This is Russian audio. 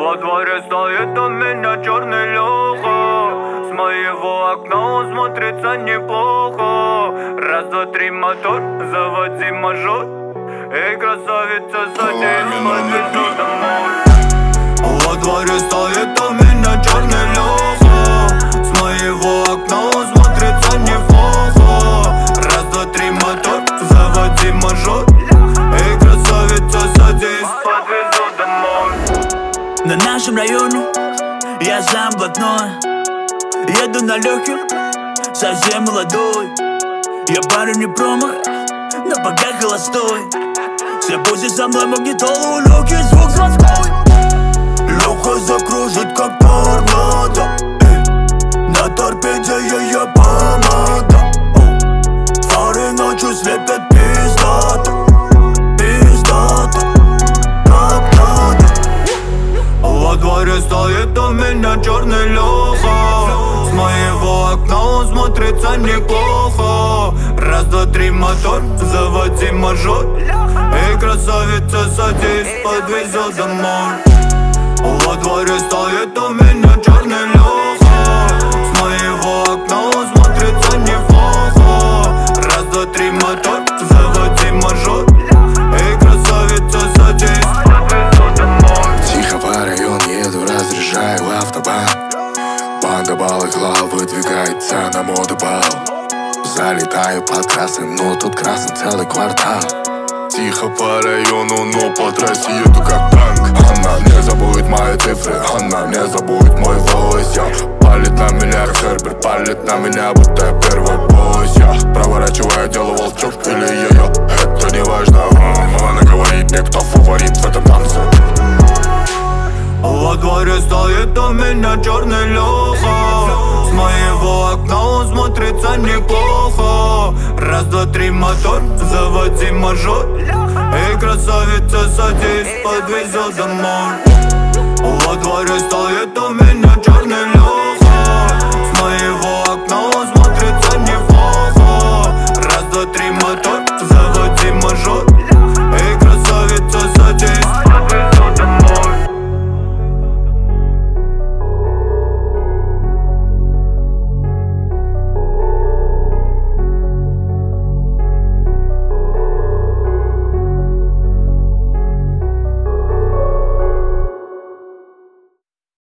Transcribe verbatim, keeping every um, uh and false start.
Во дворе стоит у меня черный Леха. С моего окна он смотрится неплохо. Раз, два, три, мотор, заводи мажор. Эй, красавица, садись, подвезу домой. Во дворе стоит у меня черный Леха. С моего окна он смотрится неплохо. Раз, два, три, мотор, заводи мажор. Эй, красавица, садись, подвезу домой. На нашем районе я сам блатной. Еду на легких, совсем молодой. Я парень не промах, но пока холостой. Все пусть со мной магнитолу, легкий звук заводской. Леха закружит как торнадо. На торпеде ее помада. Фары ночью слепят пиздато. Пиздато, как надо. Во дворе стоит у меня черный Леха. С моего окна он смотрится неплохо. Раз, два, три, мотор, заводи мажор. Эй, красавица, садись, подвезу домой. Во дворе стоит у меня черный Леха. С моего окна он смотрится неплохо. Раз, два, три, мотор, заводи мажор. Эй, красавица, садись, подвезу домой. Тихо по району еду, разряжаю автобан. Банда балаклава выдвигается на модобал. Залетаю под красным, но тут красный целый квартал. Тихо по району, но по трассе еду как танк. Она не забудет мои цифры, она не забудет мой войс. Палит на миллиард Хербер, палит на меня, будто я первый босс. Я проворачиваю дело волчок или ее, это не важно. Она говорит мне, кто фаворит в этом танце. Во дворе стоит у меня черный Леха. С моего окна он смотрится неплохо. Раз, два, три, мотор, заводи мажор. Эй, красавица, садись, подвезу домой. Во дворе стоит у меня черный Леха.